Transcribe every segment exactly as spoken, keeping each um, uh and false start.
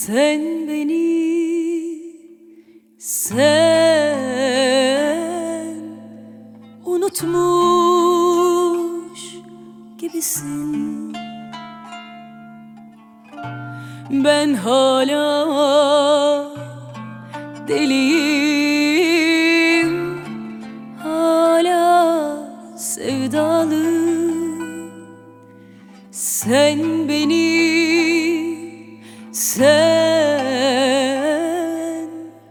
Sen beni, sen unutmuş gibisin. Ben hala deliyim, hala sevdalı. Sen beni, sen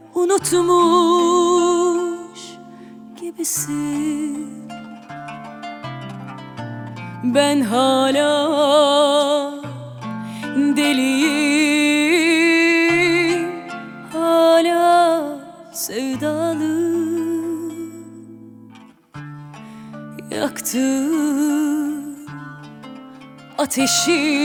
unutmuş gibisin. Ben hala deliyim, hala sevdalı. Yaktım ateşi,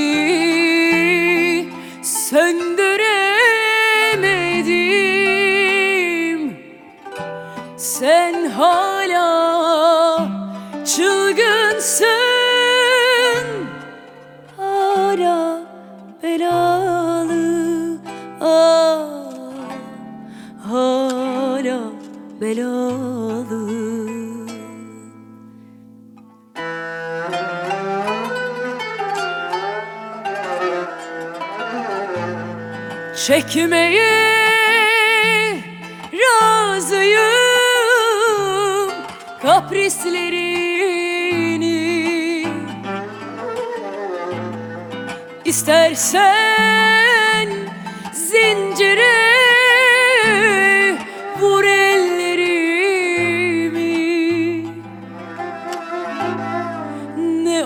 söndüremedim. Sen hala çılgınsın, hala belalı, ah, hala belalı. Çekmeye razıyım kaprislerini. İstersen zincire vur ellerimi. Ne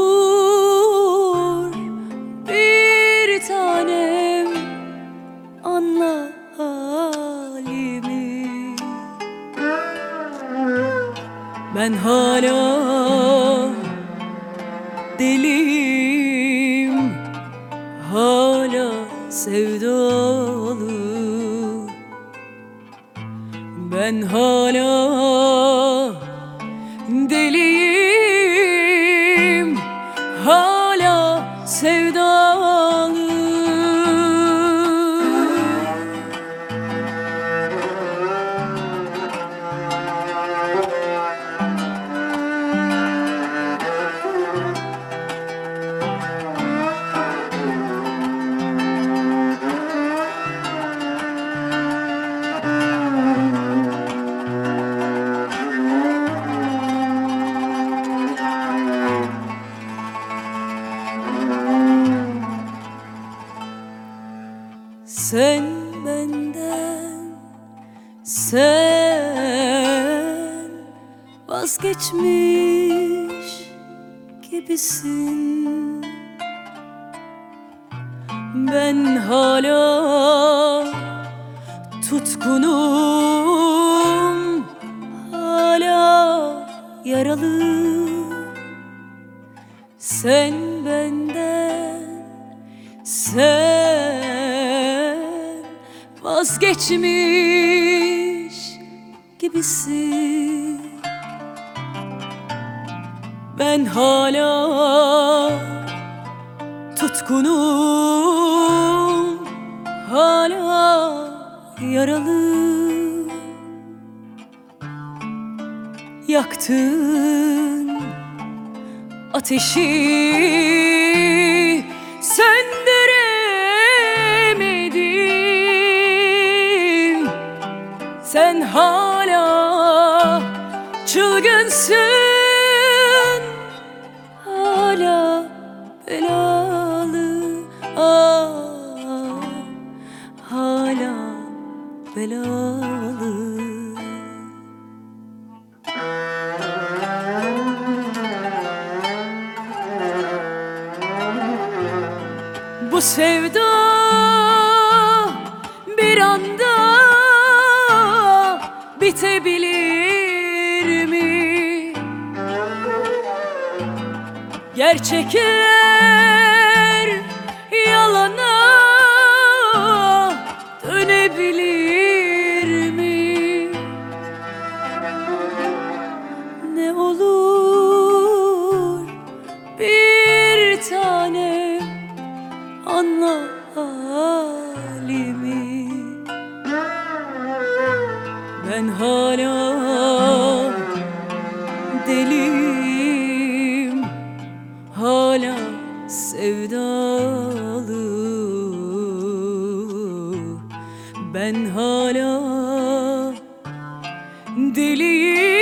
olur bir tanem anla halimi. Ben hala deliyim, hala sevdalı. Ben hala deliyim, hala sevdalı. Sen benden, sen vazgeçmiş gibisin. Ben hala tutkunum, hala yaralı. Sen benden, sen vazgeçmiş gibisin. Ben hala tutkunum, hala yaralı. Yaktın ateşi, söndüremedim. Sen hala çılgınsın, hala belalı, ah, hala belalı. Bu sevda bir anda bitebilir mi? Gerçekler yalana dönebilir mi? Ne olur bir tanem anla Ben hala deliyim, hala sevdalı. Ben hala deliyim,